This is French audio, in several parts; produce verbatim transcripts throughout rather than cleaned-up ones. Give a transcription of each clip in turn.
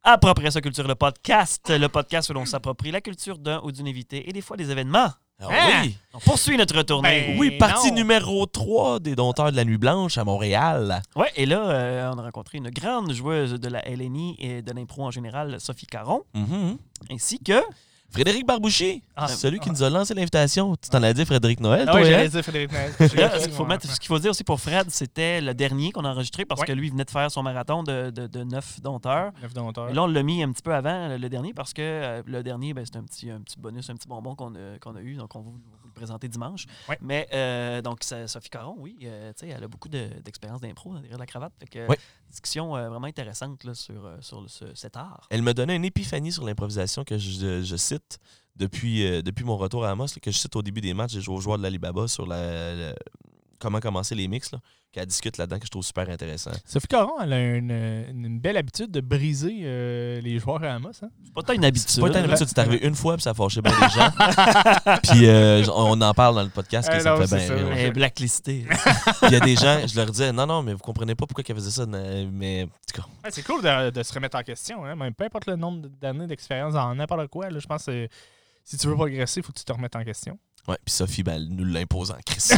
Appropriation Culture, le podcast. Le podcast où l'on s'approprie la culture d'un ou d'une invité et des fois des événements. Alors, hein? Oui. On poursuit notre retournée. Ben, oui, partie non. numéro trois des Dompteurs de la Nuit Blanche à Montréal. Oui, et là, euh, on a rencontré une grande joueuse de la L N I et de l'impro en général, Sophie Caron, Mm-hmm. ainsi que... Frédéric Barbouchi, Ah, celui ah, qui nous a lancé l'invitation. Tu t'en as dit Frédéric Noël, ah toi, oui, hein? j'allais dire Frédéric Noël. Là, ce qu'il faut, mettre, ce qu'il faut dire aussi pour Fred, c'était le dernier qu'on a enregistré parce ouais. que lui, il venait de faire son marathon de, de, de neuf dompteurs. neuf dompteurs. Et là, on l'a mis un petit peu avant le, le dernier parce que euh, le dernier, ben, c'est un petit, un petit bonus, un petit bonbon qu'on a, qu'on a eu. Donc, on va vous, vous le présenter dimanche. Ouais. Mais, euh, donc, ça, Sophie Caron, oui, euh, tu sais, elle a beaucoup de, d'expérience d'impro derrière la cravate. Fait que, ouais. discussion euh, vraiment intéressante là, sur, euh, sur le, ce, cet art. Elle me donnait une épiphanie sur l'improvisation que je, je cite depuis, euh, depuis mon retour à Amos, là, que je cite au début des matchs. J'ai joué aux joueurs de l'Alibaba sur la, la, comment commencer les mix, là, qu'elle discute là-dedans, que je trouve super intéressant. Sophie Caron, elle a une, une belle habitude de briser euh, les joueurs à Amos. Hein? C'est pas tant une habitude. C'est pas tant une habitude, c'est arrivé une fois, puis ça a fâché bien les gens. Puis euh, on en parle dans le podcast, que euh, ça non, me fait bien rire. Elle est blacklisté. Il y a des gens, je leur disais, non, non, mais vous comprenez pas pourquoi elle faisait ça, mais en tout cas. Ouais, c'est cool de, de se remettre en question, hein? Même peu importe le nombre d'années d'expérience dans n'importe quoi. Là, je pense que si tu veux progresser, il faut que tu te remettes en question. Ouais, puis Sophie, ben, elle nous l'impose en crise.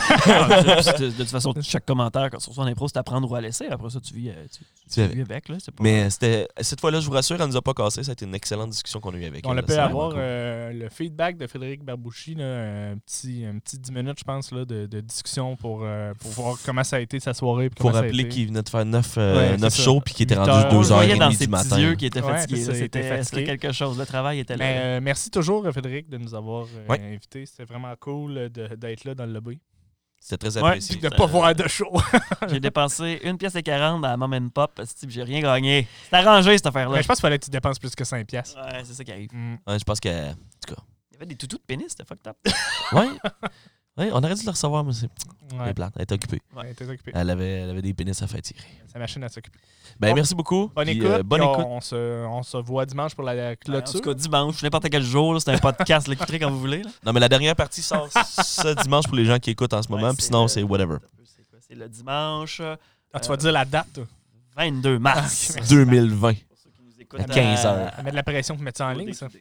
de, de toute façon, chaque commentaire sur son impro, c'est à prendre ou à laisser. Après ça, tu vis, tu, tu, tu vis avec. Là, c'est pas... Mais c'était, cette fois-là, je vous rassure, elle nous a pas cassé. Ça a été une excellente discussion qu'on a eue avec on elle. On a pu là, avoir cool. euh, le feedback de Frédéric Barbouchi, là, un, petit, un petit dix minutes, je pense, là, de, de discussion pour, euh, pour voir comment ça a été sa soirée. Pour rappeler qu'il venait de faire neuf ouais, euh, shows puis qu'il était rendu deux heures et demie dans ses du matin. Yeux qui étaient ouais, fatigués. ça, c'était, fatigué. c'était quelque chose. Le travail était là. Mais, euh, merci toujours, Frédéric, de nous avoir euh, ouais. invités. C'était vraiment cool de, d'être là dans le lobby. C'était très apprécié. Ouais, de ne pas voir de show. J'ai dépensé une pièce et quarante à Mom and Pop. J'ai rien gagné. C'est arrangé, cette affaire-là. Mais je pense qu'il fallait que tu dépenses plus que cinq pièces. Ouais, c'est ça qui arrive. Mm. Ouais, je pense que... En tout cas... Il y avait des toutous de pénis, c'était fucked up. Ouais. Ouais, on aurait dû le recevoir, mais c'est... Ouais. C'est plate. Elle était occupée. Ouais, elle était occupée. Elle avait, elle avait des pénis à faire tirer. Sa machine à s'occuper. Ben, bon, merci beaucoup. Bonne puis, écoute. Euh, bonne on, écoute. On se, on se voit dimanche pour la clôture. En tout cas, dimanche, n'importe quel jour. Là, c'est un podcast. L'écouterez quand vous voulez. Là. Non, mais la dernière partie sort ce dimanche pour les gens qui écoutent en ce moment. Ouais, puis sinon, le, c'est whatever. C'est, quoi, c'est le dimanche. Ah, tu vas euh, dire la date, toi. vingt-deux mars Ah, deux mille vingt. Pour ceux qui nous écoutent, à quinze heures. À mettre de la pression pour mettre ça en ligne, ça.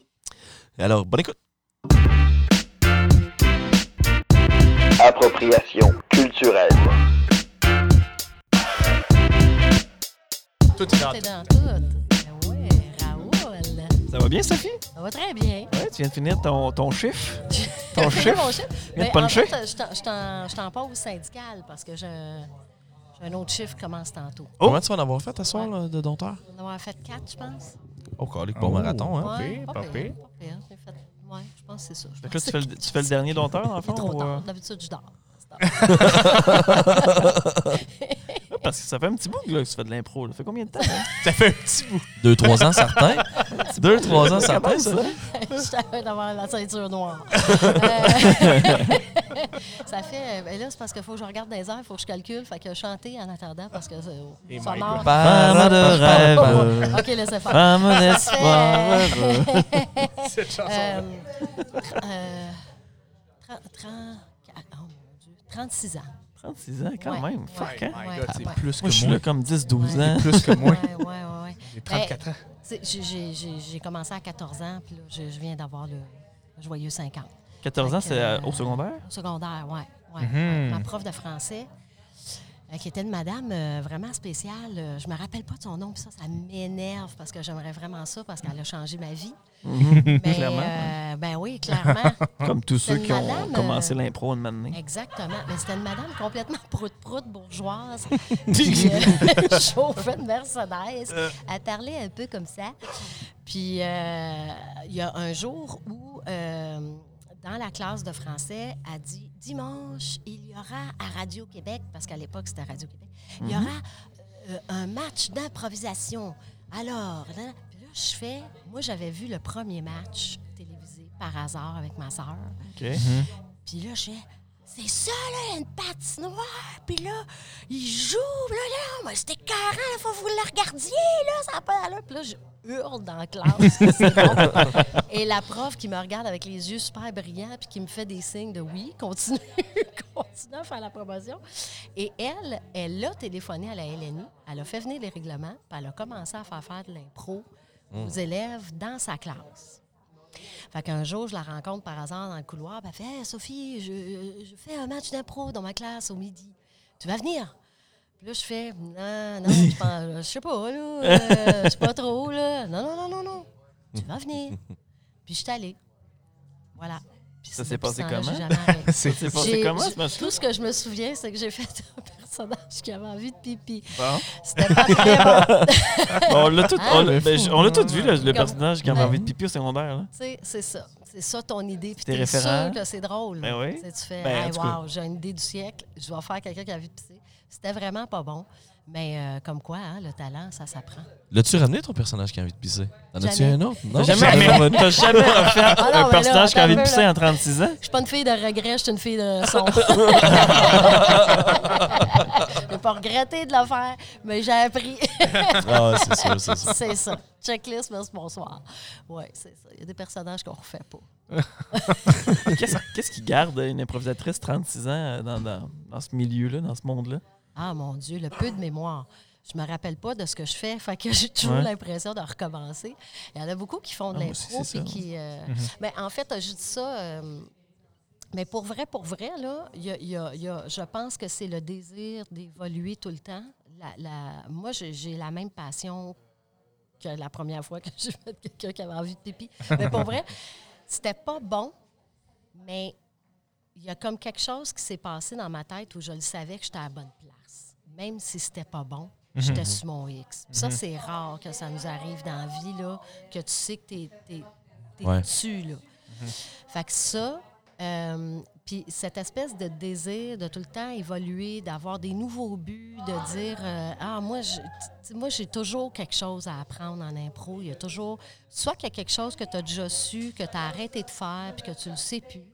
Alors, bonne écoute. Appropriation culturelle. Tout est dans tout. Est dans tout. Ouais, Raoul. Ça va bien, Sophie? Ça va très bien. Ouais, tu viens de finir ton, ton chiffre. Ton chiffre? Mon chiffre? Viens de puncher? En fait, je t'en, je t'en pose syndical parce que j'ai un, j'ai un autre chiffre qui commence tantôt. Oh. Comment tu vas en avoir fait à soir là, de dompteur? On en avoir fait quatre, je pense. Oh, calique, bon oh. marathon, hein? Ouais, pas pas pire. pire. Pas pire. J'ai fait... Ouais, je pense que c'est ça. Fait que là, tu fais, le, tu fais le dernier dompteur, dans le fond? Trop ou... tard. D'habitude, je dors. Parce que ça fait un petit bout là, que tu fais de l'impro. Ça fait combien de temps? Hein? Ça fait un petit bout. Deux, trois ans, certains. Deux, trois ans, certains, ça. Je t'avais d'avoir la ceinture noire. euh, ça fait... Ben là, c'est parce qu'il faut que je regarde des heures, il faut que je calcule. Fait que chanter en attendant parce que c'est... Ça mort. Femme de rêve. OK, laissez faire. Femme d'espoir. Cette chanson. Euh, euh, trente-six ans. trente-six ans, quand ouais, même. Fuck, ouais, hein? My ouais, God, c'est ouais. plus Moi, je que suis moi. là comme dix douze ans. Plus que moi. Ouais, ouais, ouais, ouais. J'ai trente-quatre ans. J'ai, j'ai, j'ai commencé à quatorze ans, puis là, je, je viens d'avoir le joyeux cinquante. quatorze ans, Fait c'est que, euh, euh, au secondaire? Au secondaire, oui. Ouais, Mm-hmm. ouais. Ma prof de français, euh, qui était une madame euh, vraiment spéciale. Euh, je me rappelle pas de son nom, puis ça, ça m'énerve parce que j'aimerais vraiment ça, parce qu'elle a changé ma vie. Mm-hmm. Mais, Clairement. euh, ben oui, clairement. Comme tous ceux une qui ont madame, commencé euh, l'impro une matinée. Exactement. Mais c'était une madame complètement prout-prout, bourgeoise, qui euh, chauffait une Mercedes. Elle parlait un peu comme ça. Puis, euh, il y a un jour où, euh, dans la classe de français, elle dit « Dimanche, il y aura à Radio-Québec », parce qu'à l'époque, c'était Radio-Québec, « il y aura euh, un match d'improvisation. Alors, là, puis là, je fais... Moi, j'avais vu le premier match télévisé par hasard avec ma sœur. OK. Puis là, je fais, c'est ça, là, une patinoire, puis là, il joue, là, là, mais c'était carré, il faut que vous le regardiez, là, ça n'a pas d'allure. Puis là, je hurle dans la classe, que c'est bon. Et la prof qui me regarde avec les yeux super brillants, puis qui me fait des signes de oui, continue, continue à faire la promotion. Et elle, elle a téléphoné à la L N I, elle a fait venir les règlements, puis elle a commencé à faire faire de l'impro aux élèves dans sa classe. Fait qu'un jour, je la rencontre par hasard dans le couloir. Elle fait hey, « Sophie, je, je fais un match d'impro dans ma classe au midi. Tu vas venir? » Puis là, je fais « Non, non, je, pense, je sais pas, là. Euh, je sais pas trop, là. Non, non, non, non, non. Tu vas venir. » Puis je suis allée. Voilà. Puis ça s'est passé comment? J'ai jamais arrêté. Ça s'est passé J'ai- comment, j'ai- ce match-là? Tout ce que je me souviens, c'est que j'ai fait un personnage qui avait envie de pipi. Bon. C'était pas très bon. On l'a tout, on l'a- ben, on l'a tout vu, là, le Comme- personnage qui avait Ouais. envie de pipi au secondaire. Là. Tu sais, c'est ça. C'est ça ton idée. Puis Tes t'es référents. sûr que c'est drôle. Ben oui. Tu sais, tu fais, Ben, en hey, tout cas. wow, j'ai une idée du siècle. Je vais faire quelqu'un qui a envie de pisser. C'était vraiment pas bon. Mais euh, comme quoi, hein, le talent, ça s'apprend. L'as-tu ramené ton personnage qui a envie de pisser? T'en as-tu Jamais. un autre? T'as Non, jamais, jamais. mais t'as jamais refait Ah non, un mais là, personnage qui a envie de attends un pisser peu, en trente-six ans? Je suis pas une fille de regret, je suis une fille de son. J'ai pas regretté de le faire, mais j'ai appris. Ah, c'est sûr, c'est sûr. C'est ça. Checklist, merci, bonsoir. Oui, c'est ça. Il y a des personnages qu'on refait pas. Qu'est-ce qu'est-ce qui garde une improvisatrice trente-six ans dans, dans, dans ce milieu-là, dans ce monde-là? Ah, mon Dieu, le peu de mémoire. Je me rappelle pas de ce que je fais, fait que j'ai toujours Ouais. l'impression de recommencer. Il y en a beaucoup qui font de Ah, moi aussi, l'impro c'est puis ça. qui... euh, Mais en fait, je dis ça... euh, Mais pour vrai, pour vrai, là, il y a- il y a- il y a- je pense que c'est le désir d'évoluer tout le temps. La, la- moi, j'ai j'ai la même passion que la première fois que j'ai fait quelqu'un qui avait envie de pipi. Mais pour vrai, c'était pas bon, mais il y a comme quelque chose qui s'est passé dans ma tête où je le savais que j'étais à la bonne place. Même si c'était pas bon, j'étais sur mon X. Ça, c'est rare que ça nous arrive dans la vie, là, que tu sais que t'es, t'es, t'es Ouais. dessus, là. Fait que ça, euh, puis cette espèce de désir de tout le temps évoluer, d'avoir des nouveaux buts, de dire euh, ah moi je, tu sais, moi j'ai toujours quelque chose à apprendre en impro. Il y a toujours soit qu'il y a quelque chose que tu as déjà su, que tu as arrêté de faire puis que tu le sais plus.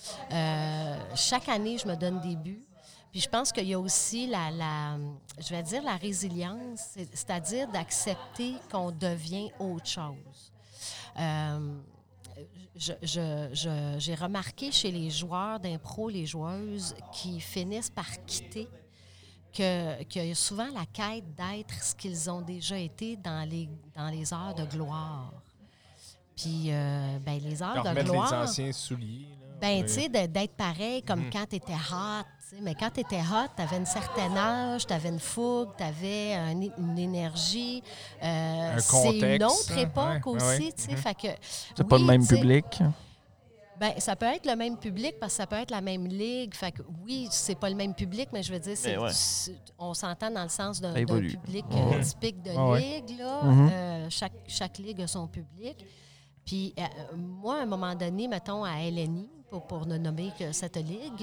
Euh, chaque année, je me donne des buts. Puis je pense qu'il y a aussi la, la je vais dire la résilience, c'est- c'est-à-dire d'accepter qu'on devient autre chose. Euh, je, je- je- j'ai remarqué chez les joueurs d'impro, les joueuses qui finissent par quitter, que- qu'il y a souvent la quête d'être ce qu'ils ont déjà été dans les, dans les heures de gloire. Puis, euh, ben, les heures Leur de remettre gloire... les anciens souliers. là. Ben, Ouais. tu sais, de- d'être pareil comme quand tu étais hot. tu sais. Mais quand tu étais hot, tu avais une certaine âge, tu avais une fougue, tu avais une énergie. Euh, Un c'est une contexte, autre hein, époque ouais, aussi. ouais, ouais. tu sais. Fait que, C'est pas oui, le même tu sais, public. ben, ça peut être le même public parce que ça peut être la même ligue. Fait que oui, c'est pas le même public, mais je veux dire, c'est, Mais ouais. c'est- on s'entend dans le sens d'un, Ça d'un évolue. public Ouais. euh, typique de Ouais, ouais. ligue. Là. Mhm. Euh, chaque, chaque ligue a son public. Puis euh, moi, à un moment donné, mettons, à L N I, pour, pour ne nommer que cette ligue,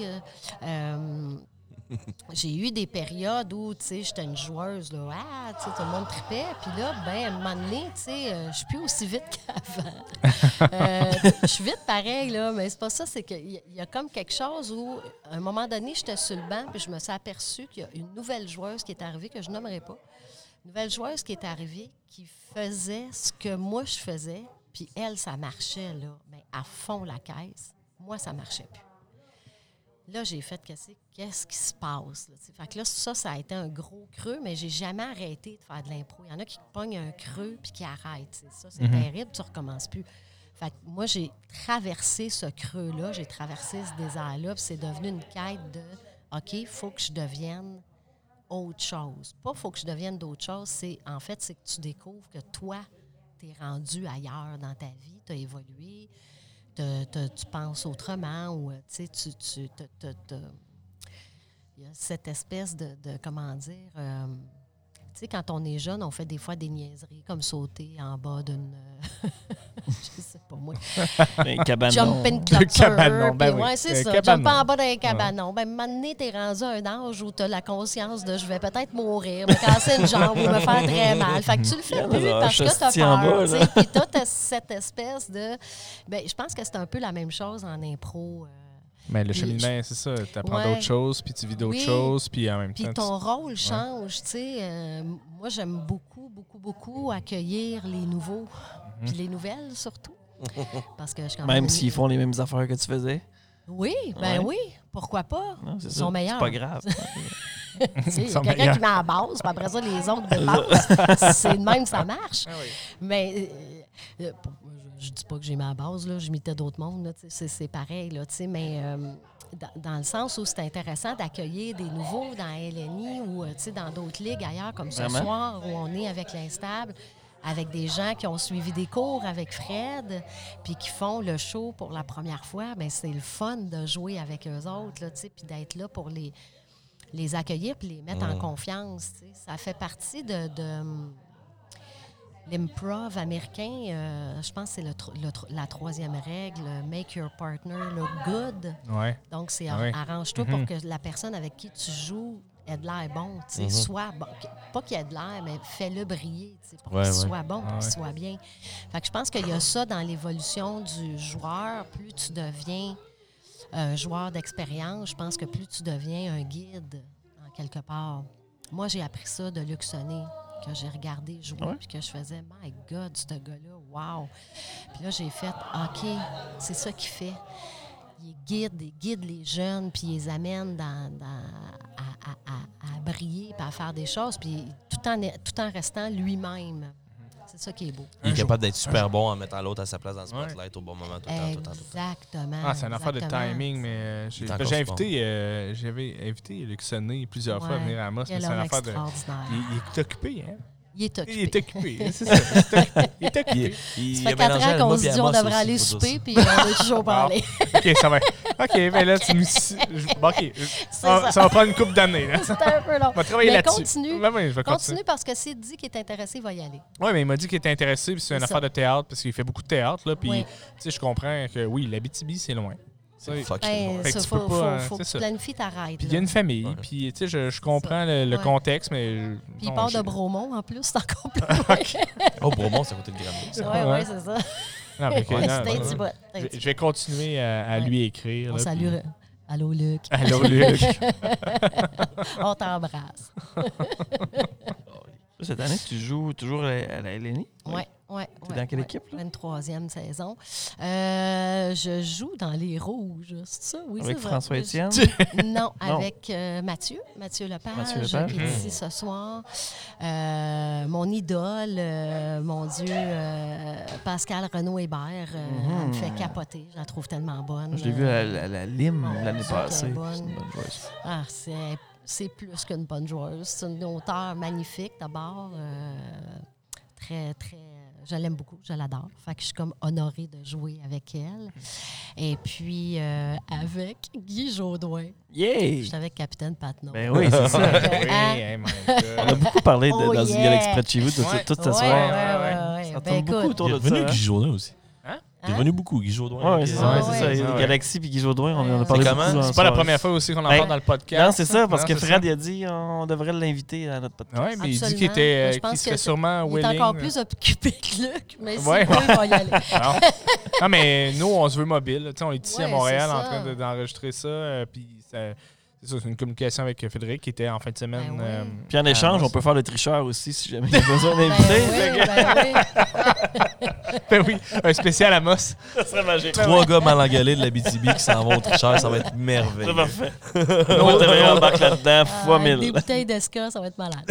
euh, j'ai eu des périodes où, tu sais, j'étais une joueuse, là, ah, tu sais, tout le monde tripait. Puis là, ben, à un moment donné, tu sais, euh, je suis plus aussi vite qu'avant. Euh, je suis vite pareil, là, mais c'est pas ça, c'est qu'il y, a- il y a comme quelque chose où, à un moment donné, j'étais sur le banc, puis je me suis aperçue qu'il y a une nouvelle joueuse qui est arrivée, que je nommerai pas, une nouvelle joueuse qui est arrivée, qui faisait ce que moi, je faisais, puis elle, ça marchait, là, mais à fond la caisse. Moi, ça marchait plus. Là, j'ai fait qu'est-ce, qu'est-ce qui se passe? Là, tu sais? Fait que là, ça, ça a été un gros creux, mais j'ai jamais arrêté de faire de l'impro. Il y en a qui pognent un creux puis qui arrêtent. tu sais. Ça, c'est terrible, tu recommences plus. Fait que moi, j'ai traversé ce creux-là, j'ai traversé ce désert-là, puis c'est devenu une quête de OK, il faut que je devienne autre chose. Pas faut que je devienne d'autre chose, c'est en fait, c'est que tu découvres que toi, tu es rendu ailleurs dans ta vie, tu as évolué. Te- te- tu penses autrement ou, tu sais, tu... tu te, te- te- il y a cette espèce de, de comment dire... euh, tu sais, quand on est jeune, on fait des fois des niaiseries, comme sauter en bas d'une... euh, je sais pas moi. Ben, cabanon. Jump in De clôture. cabanon, ben puis oui. ouais, c'est Euh, ça. cabanon. Jump en bas d'un cabanon. Ben, maintenant, t'es rendu à un âge où t'as la conscience de « je vais peut-être mourir, me casser une jambe ou me faire très mal ». Fait que tu le fais Ah, plus ah, parce que t'as chastis en peur. bas, tu là. sais. Puis t'as ta- cette espèce de... Ben, je pense que c'est un peu la même chose en impro. euh, Mais le Puis cheminement, c'est ça. Tu apprends Ouais. d'autres choses, puis tu vis d'autres Oui. choses, puis en même Puis temps... tu- ton rôle change, tu sais. euh, moi, j'aime beaucoup, beaucoup, beaucoup accueillir les nouveaux, puis les nouvelles surtout. Parce que je suis quand même... Même s'ils font les mêmes affaires que tu faisais. Oui, ben Ouais. oui, pourquoi pas? Non, c'est Ils ça. sont meilleurs. C'est pas grave. Tu sais, il y sont a quelqu'un meilleurs. qui met en base, puis après ça, les autres dépassent. C'est de même, ça marche. Ah oui. Mais euh, euh, pour- je, je dis pas que j'ai mis à base, là, j'imitais d'autres mondes, là, tu sais, c'est, c'est pareil, là, tu sais, mais euh, dans, dans le sens où c'est intéressant d'accueillir des nouveaux dans L N I ou euh, tu sais, dans d'autres ligues ailleurs, comme ce Vraiment? soir où on est avec l'Instable, avec des gens qui ont suivi des cours avec Fred, puis qui font le show pour la première fois, bien, c'est le fun de jouer avec eux autres, là, tu sais, puis d'être là pour les, les accueillir puis les mettre en Mm. confiance. Tu sais. Ça fait partie de, de hum, l'improv américain. euh, je pense que c'est le tro- le tro- la troisième règle, make your partner look good. Ouais. Donc, c'est Ah ouais. arrange-toi Mhm. pour que la personne avec qui tu joues ait de l'air bon. Tu sais, Mhm. soit bon. que- Pas qu'il ait de l'air, mais fais-le briller tu sais, pour Ouais, qu'il ouais. soit bon, Ah pour qu'il ouais. soit bien. Fait que je pense qu'il y a ça dans l'évolution du joueur. Plus tu deviens un joueur d'expérience, je pense que plus tu deviens un guide, en quelque part. Moi, j'ai appris ça de Luc Sonnet, que j'ai regardé jouer, Ouais. puis que je faisais « My God, ce gars-là, wow! » Puis là, j'ai fait « OK, c'est ça qu'il fait. » Il guide, il guide les jeunes, puis il les amène dans, dans- à, à- à- à briller, puis à faire des choses, puis tout en, tout en restant lui-même. C'est ça qui est beau. Il est Un jour. capable d'être super bon en mettant l'autre à sa place dans le Ouais. spotlight au bon moment, tout le temps, tout le temps, tout le temps. Exactement. Ah, c'est une affaire de exactement. timing, mais euh, j'ai, Il est encore j'ai super. invité, euh, j'avais invité Luc Sonnet plusieurs fois à Ouais. venir à Amos, mais Quel c'est une homme affaire de... extraordinaire. Il, il est occupé, hein? Il est occupé. Il est occupé, c'est ça. Il est occupé. Il est occupé. Il, Ça il a fait quatre mélangé ans qu'on Alma se puis dit on Amos devrait aussi, aller faut dire souper, ça. puis on est toujours pas Bon. allé. OK, ça va. OK, ben là, tu me... je- bon, OK, ça, ça. ça va prendre une couple d'années, là. C'était un peu long. On va travailler Mais là-dessus. continue. Ben oui, je vais continuer. Continue parce que s'il dit qu'il est intéressé, il va y aller. Oui, mais il m'a dit qu'il était intéressé, puis c'est une C'est affaire ça. de théâtre, parce qu'il fait beaucoup de théâtre, là, puis, Oui. tu sais, je comprends que, oui, l'Abitibi, c'est loin. C'est fucking Ben, bon. Fait que ça, tu faut, peux pas, faut, euh, faut c'est que ça. tu planifies ta ride. Puis il y a une famille, Ouais. puis, tu sais, je, je comprends le, le Ouais. contexte, mais... je- Puis il non, part j'ai- de Bromont, en plus, c'est encore plus loin. Oh, Bromont, c'est à côté de Granby. ça. Oui, Ouais. oui, c'est ça. Non, mais que- Ouais, non, c'est un non, petit non. bout, un Je, petit je vais continuer à, à Ouais. lui écrire. bout. On là, salue. puis- Allô, Luc. Allô, Luc. On t'embrasse. Cette année, tu joues toujours à à la L N I? Oui, oui. T'es dans quelle équipe, là? vingt-troisième saison. Euh, je joue dans les Rouges. C'est ça, oui, Avec c'est vrai. François Je- Étienne? Non, Non. avec euh, Mathieu, Mathieu Lepage, Mathieu Lepage. qui est Mhm. ici ce soir. Euh, mon idole, euh, mon Dieu, euh, Pascal Renaud-Hébert, euh, Mhm. elle me fait capoter. Je la trouve tellement bonne. Je l'ai vu à Euh, la, à la Lime Mon l'année Dieu, passée. qu'elle est bonne. C'est une bonne joueuse. Ah, c'est, c'est plus qu'une bonne joueuse. C'est une auteure magnifique, d'abord. euh, très, très... Je l'aime beaucoup, je l'adore. Fait que je suis comme honorée de jouer avec elle. Et puis, euh, avec Guy Jodoin. Yeah! J'étais avec Capitaine Patnaud. Ben oui, c'est ça. Oui, Hein? hey, my On a God. beaucoup parlé de, Oh dans yeah! une galaxie près de chez vous toute, Ouais. toute Ouais, cette ouais, soirée. ouais, ouais, Ça ouais. tourne Ben, beaucoup écoute, autour Il est de ça. revenu hein? Guy Jourdain aussi. Hein? Il est Hein? revenu beaucoup, Guy Jourdain. Ouais, c'est Ah, ça, ouais. c'est ça. Il y a Ouais. Galaxy puis Guy Jodoin, on en a C'est parlé comment? beaucoup. en C'est pas la soirée. première fois aussi qu'on en Ben, parle dans le podcast. Non, c'est ça, parce Non, que c'est Fred ça. il a dit on devrait l'inviter à notre podcast. Oui, mais il dit Absolument. qu'il était, Mais euh, je pense qu'il serait que sûrement Il est willing. encore là. plus occupé que Luc, mais si Ouais. il veut, il va y aller. Non. Non, mais nous, on se veut mobile. Tu sais, on est ici à Ouais, Montréal c'est en ça. train de- d'enregistrer ça. euh, Puis ça- c'est ça, c'est une communication avec Frédéric qui était en fin de semaine. Ben ouais. euh, Puis en à échange, Amos. on peut faire le tricheur aussi si jamais il y a besoin Ben d'inviter. oui, ben oui. Ben oui, un spécial à Moss. Ça serait magique. Trois gars mal engueulés de la B T B qui s'en vont au tricheur, ça va être C'est merveilleux. parfait. On devrait embarquer là-dedans fois Ah, avec mille. des bouteilles d'Esca, ça va être malade.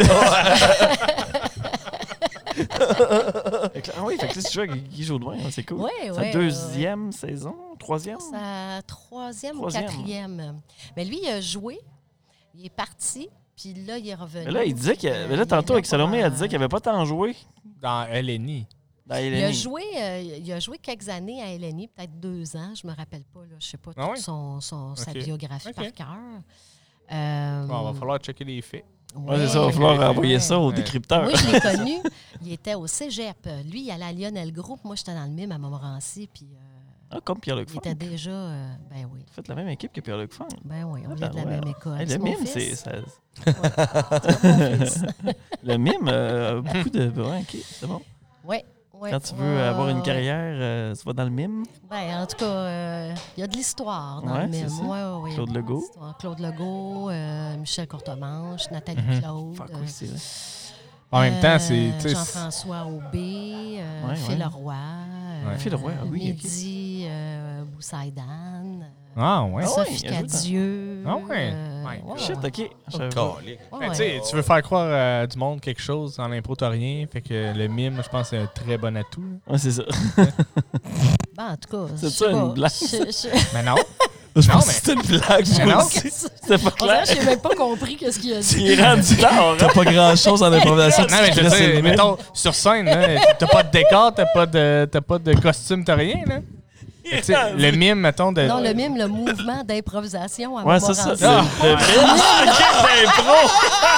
Fait que là- Ah oui, fait que là, si tu joues avec Guy Jodoin, hein, c'est cool. Oui, Sa oui. deuxième saison, troisième? Sa troisième ou Troisième. quatrième. Mais lui, il a joué, il est parti, puis là, il est revenu. Mais là, il disait que. Euh, Mais là, il tantôt, est avec là Salomé, pour, elle disait euh, qu'il n'avait pas tant joué Dans L N I. dans Il a, L N I. joué, euh, il a joué quelques années à L N I, peut-être deux ans, je me rappelle pas, là, je sais pas Ah toute ouais? son, son- sa Ok. biographie Ok. par cœur. Euh, Bon, va falloir checker les faits. Ouais, c'est ça, il va falloir Ouais. envoyer ça au Ouais. décrypteur. Moi, je l'ai connu, il était au cégep. Lui, il allait à Lionel Group, moi, j'étais dans le mime à Montmorency, puis euh, Ah, comme Pierre-Luc il Funk. était déjà... euh, ben oui, Faites la même équipe que Pierre-Luc Funk. ben oui, on Ah, vient de la ben ouais. même école. Hey, C'est le mon mime, c'est. fils. ça- C'est mon fils. Le mime, euh, a beaucoup de. Ouais, ok, c'est bon. Oui, Ouais, Quand tu veux ouais, avoir une ouais. carrière, euh, tu vas dans le mime. Ben, en tout cas, il euh, y a de l'histoire dans Ouais, le même. c'est ça. Ouais, ouais, ouais, Claude il y a de Legault. l'histoire. Claude Legault, euh, Michel Courtemanche, Nathalie Mhm. Claude. Fuck, euh, oui, c'est vrai. En même temps, c'est. euh, tu sais, c'est- Jean-François Aubé, euh, Ouais, Phil ouais. Roy. Ouais. euh, Phil Roy, ah oui, ok. Mehdi euh, Boussaïdan. Ah, ouais. Ah ouais, Sophie il a joué dans- Cadieux. Ah ouais. euh, My God. Shit, ouais. ok. Je savais pas. Calique. Ouais, Ben, ouais. tu sais, tu veux faire croire à du monde quelque chose en impro, t'as rien. Fait que le mime, je pense, c'est un très bon atout. là. Ouais, c'est ça. Ben, en tout cas, C'est je ça, sais une pas. blague? Je- je- Mais non. Je Non, pense mais- que c'était une blague, Mais moi non. aussi. Qu'est-ce- C'était pas On dirait clair. que j'ai même pas compris qu'est-ce qu'il a dit. Tu es rendu tard, hein? T'as pas grand-chose en improvisation. Non, mais je veux dire, mettons, sur scène, là, t'as pas de décor, t'as pas de, t'as pas de costume, t'as rien, là. Tu sais, le mime, mettons, de. Non, le mime, le mouvement d'improvisation à Ouais, c'est ça. Montmorency. Le, le mime. d'impro.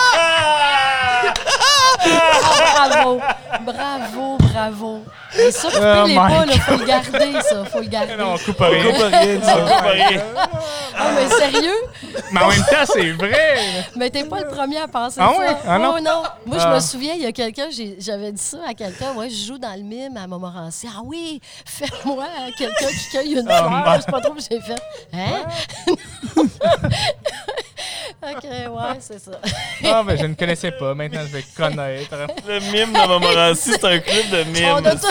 Ah, bravo, bravo, bravo. Et ça, coupez Oh les my pas, là, faut le garder, ça, faut le garder. Non, on coupe rien. On coupe rien, ça, on coupe rien. Ah, mais sérieux? Mais en même temps, c'est vrai. Mais t'es pas le premier à penser Ah ça. ouais? Ah non? Oh non. Moi, je Ah. me souviens, il y a quelqu'un, j'ai- j'avais dit ça à quelqu'un. Moi, je joue dans le mime à Montmorency. Ah oui, fais-moi quelqu'un qui cueille une fleur. man. Je sais pas trop que j'ai fait. Hein? OK, ouais, c'est ça. Ah, ben, je ne connaissais pas. Maintenant, je vais connaître. Le mime de Montmorency, c'est un club de On a mime. tout-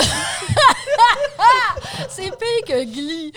C'est pire que Glee.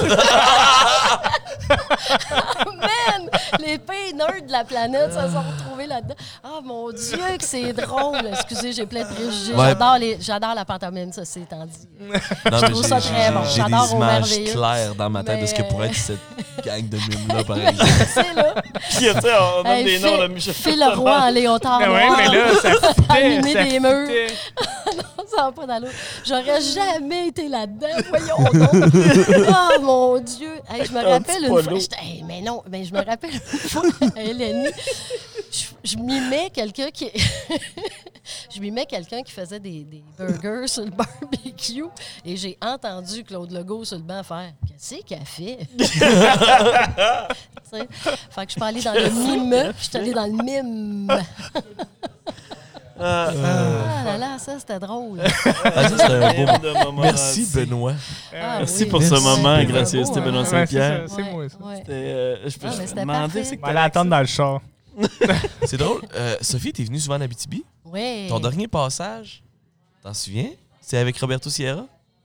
Man, les pires nerds de la planète se sont retrouvés là-dedans. Ah, mon Dieu, que c'est drôle. Excusez, j'ai plein de préjugés. Ouais. J'adore, les, j'adore la pantomime, ça, c'est étant dit. Non, Je mais trouve j'ai- ça très j'ai- bon. J'ai J'adore des au images merveilleux. claires dans ma tête de ce que Mais- pourrait être cette gang de mimes-là, par exemple. C'est là. Puis, tu sais, on donne Hey, des Phil- noms, là, Michel. Phil Leroy en léotard Mais ouais, noir. mais là, ça foutait. Animer Ça des murs. foutait. Ça va pas dans l'autre. J'aurais jamais été là-dedans. Voyons donc. Oh mon Dieu. Hey, je me Un rappelle petit une fois. polo. j'étais- hey, mais non, mais je me rappelle une fois à L N I. Je, je mimais quelqu'un qui. je mimais quelqu'un qui faisait des, des burgers sur le barbecue. Et j'ai entendu Claude Legault sur le banc faire qu'est-ce qu'elle fait? Tu sais? Fait que je suis pas allée dans le mime, je suis allée dans le mime. Ah, Ah là là, ça c'était drôle. Ah, ça, c'est un beau mime de Montmorency. Merci, Benoît. Ah, Merci oui. pour ce Merci. moment, C'est gracieuseté beau, Benoît hein? Ouais, c'est Saint-Pierre. ça, c'est moi, ça. Ouais. C'était, euh, je peux Ah, mais te c'était demander, parfait. c'est que On va aller attendre dans le char. C'est drôle. Euh, Sophie, t'es venue souvent en Abitibi. Ouais. Ton dernier passage, t'en souviens? C'est avec Roberto Sierra.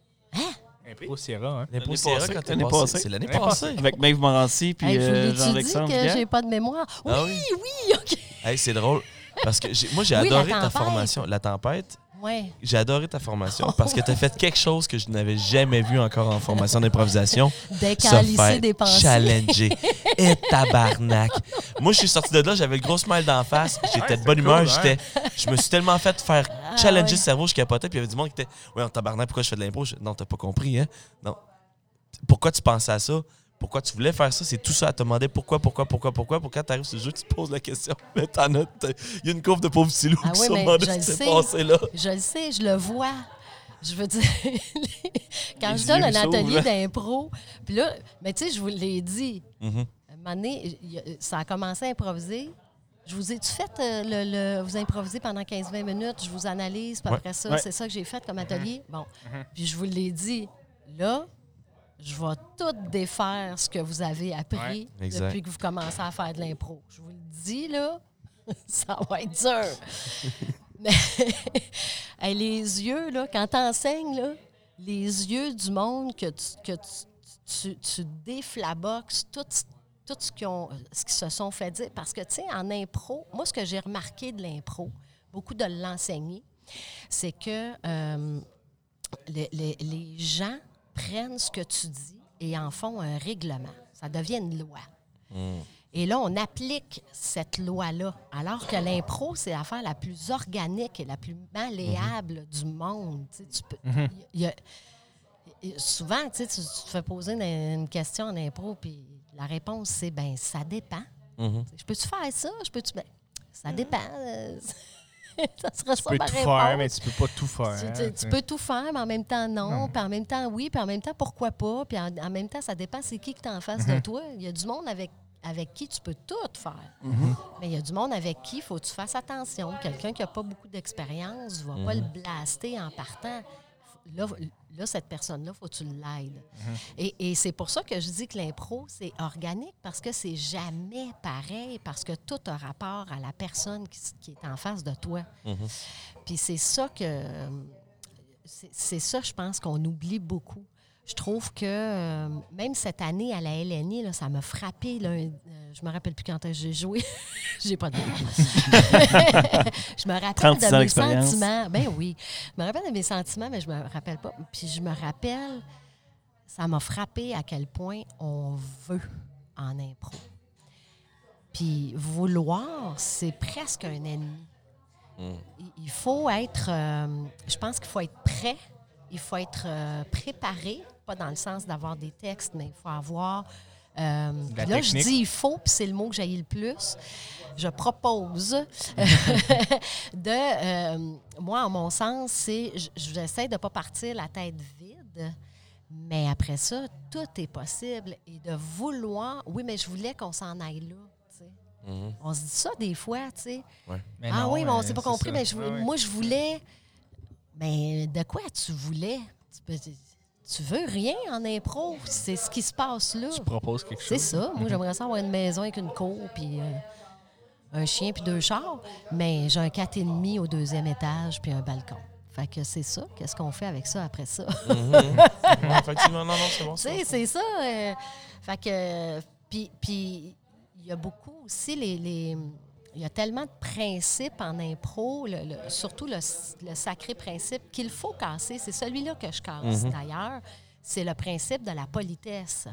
Impro Sierra, hein. L'impro L'année Sierra, passée, quand t'es l'année passé. passée. C'est l'année L'année passée. avec Maeve Morancy puis Hey, je vous euh, l'ai-tu dit Jean-Alexandre que Pierre. j'ai pas de mémoire? Oui, Ah oui? oui, OK. Hey, c'est drôle. Parce que j'ai- moi, j'ai Oui, la adoré ta tempête. formation. La tempête, Ouais. j'ai adoré ta formation parce que t'as fait quelque chose que je n'avais jamais vu encore en formation d'improvisation. Se Décalisser faire des pensées. challenger. Et tabarnak. Moi, je suis sorti de là, j'avais le gros smile d'en face. J'étais de bonne c'est humeur. cool, J'étais, je me suis tellement fait faire Ah, challenger ouais. le cerveau, je capotais. Puis il y avait du monde qui était ouais, en tabarnak, pourquoi je fais de l'impro? Je- Non, t'as pas compris, hein? Non. Pourquoi tu pensais à ça? Pourquoi tu voulais faire ça? C'est tout ça à te demander pourquoi, pourquoi, pourquoi, pourquoi. Pour quand t'arrives sur le jeu, tu te poses la question. Mais t'en as. t'as- Il y a une courbe de pauvres petits loups Ah qui oui, se sont mais demandé je ce le qui s'est sais. passé là. Je le sais, je le vois. Je veux dire, quand Les je donne yeux un s'ouvrent, atelier là. d'impro, puis là, mais tu sais, je vous l'ai dit, Mhm. un moment donné, il y a- ça a commencé à improviser. Je vous ai-tu fait euh, le, le- vous improviser pendant quinze vingt minutes, je vous analyse, puis Ouais. après ça, Ouais. c'est ça que j'ai fait comme atelier. Bon, puis je vous l'ai dit, là, je vais tout défaire ce que vous avez appris Ouais, exact. depuis que vous commencez à faire de l'impro. Je vous le dis, là, ça va être dur. Mais hey, les yeux, là, quand tu enseignes, là, les yeux du monde que tu, que tu, tu, tu déflaboxes tout, tout ce, qu'ils ont, ce qu'ils se sont fait dire. Parce que, tu sais, en impro, moi, ce que j'ai remarqué de l'impro, beaucoup de l'enseigner, c'est que euh, les, les, les gens prennent ce que tu dis et en font un règlement. Ça devient une loi. Mm. Et là, on applique cette loi-là. Alors que l'impro, c'est l'affaire la plus organique et la plus malléable du monde. Tu sais, tu peux, Mhm. il y a- il y a- souvent, tu, sais, tu, tu te fais poser une, une question en impro, puis la réponse, c'est ben ça dépend. Mhm. Je peux-tu faire ça? Je peux-tu. Ben, ça dépend. euh, ça serait Tu ça peux ma tout réponse. faire, mais tu peux pas tout faire. Tu, hein, tu- tu tu sais. peux tout faire, mais en même temps, non. Non. Puis en même temps, oui. Puis en même temps, pourquoi pas. Puis en, en même temps, ça dépend c'est qui qui est en face de toi. Il y a du monde avec, avec qui tu peux tout faire. Mais il y a du monde avec qui il faut que tu fasses attention. Quelqu'un qui n'a pas beaucoup d'expérience ne va pas le blaster en partant. là, là, cette personne-là, il faut que tu l'aides. Mhm. Et, et c'est pour ça que je dis que l'impro, c'est organique, parce que c'est jamais pareil, parce que tout a rapport à la personne qui, qui est en face de toi. Mm-hmm. Puis c'est ça que... C'est, c'est ça, je pense, qu'on oublie beaucoup. Je trouve que euh, même cette année à la L N I, là, ça m'a frappé. Là, euh, je me rappelle plus quand j'ai joué. J'ai pas de Je me rappelle de mes sentiments. Ben oui. Je me rappelle de mes sentiments, mais je me rappelle pas. Puis je me rappelle, ça m'a frappé à quel point on veut en impro. Puis vouloir, c'est presque un ennemi. Mm. Il faut être... Euh, je pense qu'il faut être prêt. Il faut être euh, préparé, pas dans le sens d'avoir des textes, mais il faut avoir... Euh, là, technique. Je dis « il faut », puis c'est le mot que j'haïs le plus. Je propose de... Euh, moi, en mon sens, c'est... J'essaie de ne pas partir la tête vide, mais après ça, tout est possible. Et de vouloir... Oui, mais je voulais qu'on s'en aille là. Mm-hmm. On se dit ça des fois, tu sais. Ouais. Ah non, oui, mais on ne s'est pas compris. Ça. Mais je, ouais, ouais. Moi, je voulais... Mais de quoi tu voulais? Tu, peux, tu veux rien en impro. C'est ce qui se passe là. Tu proposes quelque chose. C'est ça. Moi, j'aimerais ça avoir une maison avec une cour, puis euh, un chien, puis deux chars. Mais j'ai un quatre et demi au deuxième étage, puis un balcon. Fait que c'est ça. Qu'est-ce qu'on fait avec ça après ça? Mm-hmm. Effectivement, non, non, c'est bon. Tu sais, c'est ça. Euh, fait que... Puis, puis il y a beaucoup aussi les... les il y a tellement de principes en impro, le, le, surtout le, le sacré principe qu'il faut casser. C'est celui-là que je casse, mm-hmm. d'ailleurs. C'est le principe de la politesse.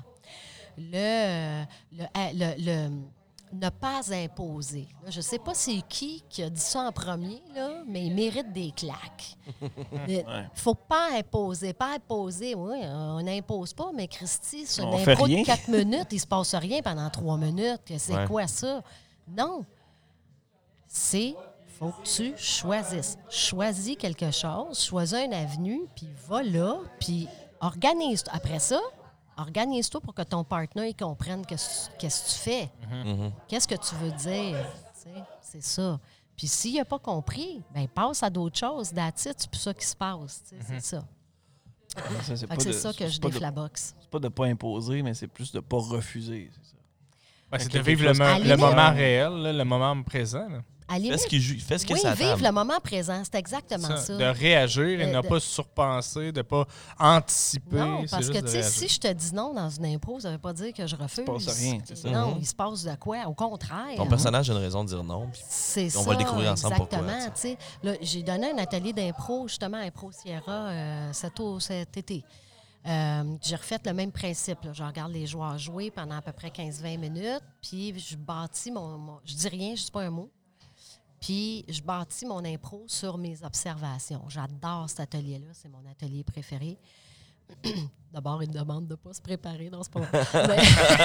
Le, le, le, le ne pas imposer. Là, je ne sais pas c'est qui qui a dit ça en premier, là, mais il mérite des claques. Il ne faut pas imposer. Pas imposer, oui, on n'impose pas, mais Christy, c'est une impro de quatre minutes, il ne se passe rien pendant trois minutes. C'est ouais. quoi ça? Non. C'est, faut que tu choisisses. Choisis quelque chose, choisis une avenue, puis va là, puis organise. Après ça, organise-toi pour que ton partenaire il comprenne qu'est-ce que tu fais. Mm-hmm. Qu'est-ce que tu veux dire? T'sais, c'est ça. Puis s'il n'a pas compris, bien, passe à d'autres choses. That's it, c'est plus ça qui se passe. Mm-hmm. C'est ça. ça c'est pas c'est de, ça que je déflaboxe. C'est pas de ne pas imposer, mais c'est plus de ne pas refuser. C'est ça. Ben, c'est de vivre le, mo- le moment réel, là, le moment présent. Là. Fais ce, qui, fais ce que oui, ça vivre le moment présent, c'est exactement ça. ça. De réagir et de ne pas surpenser, de ne pas anticiper. Non, parce c'est que tu sais, si je te dis non dans une impro, ça ne veut pas dire que je refuse. Il ne se passe rien, c'est ça. Non, mm-hmm. il se passe de quoi? Au contraire. Ton personnage a une raison de dire non. C'est on ça, va le découvrir ensemble exactement, pourquoi. T'sais. Là, j'ai donné un atelier d'impro, justement, Impro Sierra, euh, cet, cet été. Euh, j'ai refait le même principe. Là. Je regarde les joueurs jouer pendant à peu près quinze à vingt minutes, puis je bâtis mon, mon... Je dis rien, je dis pas un mot. Puis je bâtis mon impro sur mes observations. J'adore cet atelier-là, c'est mon atelier préféré. D'abord, il me demande de ne pas se préparer, non, c'est pas vrai. Mais...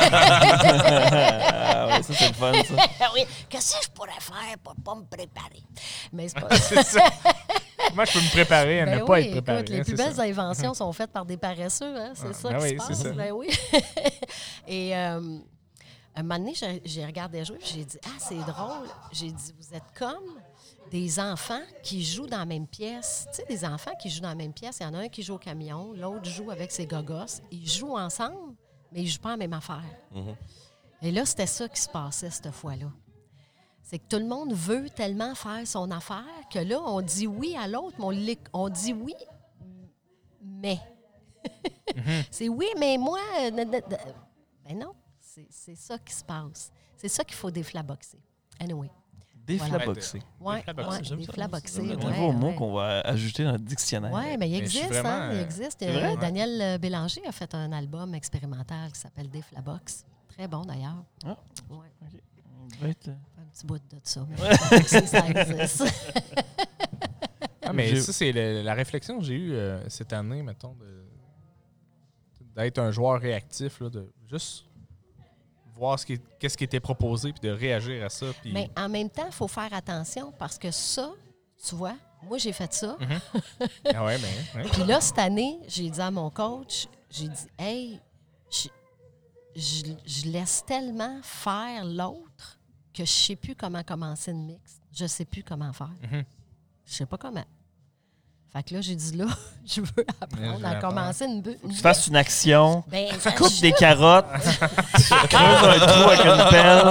ah oui, ça, c'est le fun, ça. oui, qu'est-ce que je pourrais faire pour ne pas me préparer? Mais c'est pas c'est ça. Moi, je peux me préparer à ben ne oui, pas être préparé. Écoute, les hein, plus belles ça. inventions sont faites par des paresseux, hein? C'est ah, ça ben qui oui, se passe. Ça. Ben oui. Et euh, un moment donné, j'ai, j'ai regardé jouer et j'ai dit « Ah, c'est drôle. » J'ai dit « Vous êtes comme des enfants qui jouent dans la même pièce. » Tu sais, des enfants qui jouent dans la même pièce. Il y en a un qui joue au camion, l'autre joue avec ses gogosses. Ils jouent ensemble, mais ils ne jouent pas la même affaire. Mm-hmm. Et là, c'était ça qui se passait cette fois-là. C'est que tout le monde veut tellement faire son affaire que là, on dit oui à l'autre, mais on, on dit oui, mais. mm-hmm. C'est oui, mais moi... Ben non. C'est, c'est ça qui se passe. C'est ça qu'il faut déflaboxer. Anyway. Déflaboxer. Voilà. Oui, ouais, déflaboxer. C'est un ouais, nouveau mot ouais. qu'on va ajouter dans le dictionnaire. Oui, mais il existe. Mais vraiment, hein, il existe. Euh, Daniel Bélanger a fait un album expérimental qui s'appelle Déflabox. Très bon, d'ailleurs. Ah, ouais. OK. On va être... Un petit bout de ça, mais ça existe. Ah, mais j'ai... ça, c'est le, la réflexion que j'ai eue euh, cette année, mettons, de, d'être un joueur réactif, là, de juste... voir ce qui, qu'est-ce qui était proposé puis de réagir à ça. Puis... Mais en même temps, il faut faire attention parce que ça, tu vois, moi, j'ai fait ça. Mm-hmm. ah ouais, ben, ouais. Puis là, cette année, j'ai dit à mon coach, j'ai dit, « Hey, je, je, je laisse tellement faire l'autre que je ne sais plus comment commencer une mix. Je ne sais plus comment faire. Mm-hmm. Je ne sais pas comment. » Fait que là, j'ai dit là, je veux apprendre à commencer une bu- Faut que tu fasses une action. Ben, Tu coupes des carottes. Tu creuses un trou avec une